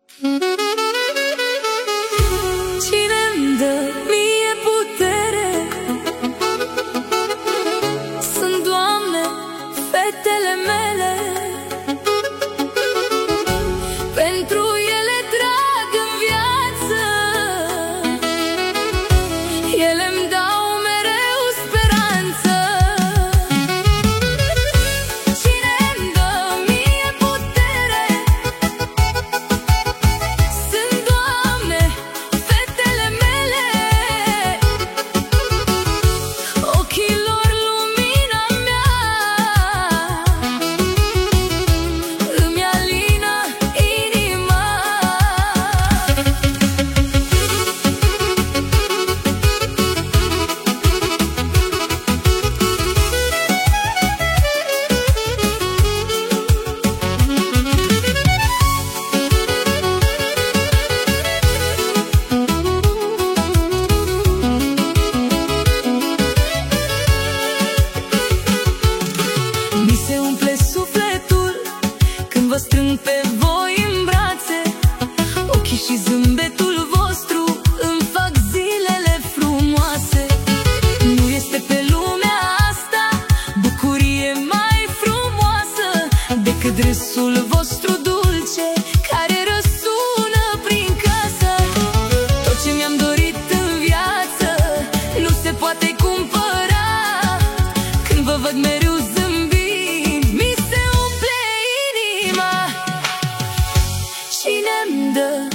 Cine-mi dă mie putere? Sunt, Doamne, fetele mele. Pentru ele trag în viață, ele-mi dau mereu speranță. Cine-mi dă mie putere? Sunt, Doamne, fetele mele. Ochii lor lumina mea, îmi alină inima. Mi se umple sufletul când vă strâng pe voi în brațe. Ochii și zâmbetul vostru îmi fac zilele frumoase. Nu este pe lumea asta bucurie mai frumoasă decât râsul vostru dulce care răsună prin casă. Tot ce mi-am dorit în viață nu se poate cumpăra. Când vă văd mereu zâmbind, mi se umple inima. Cine-mi dă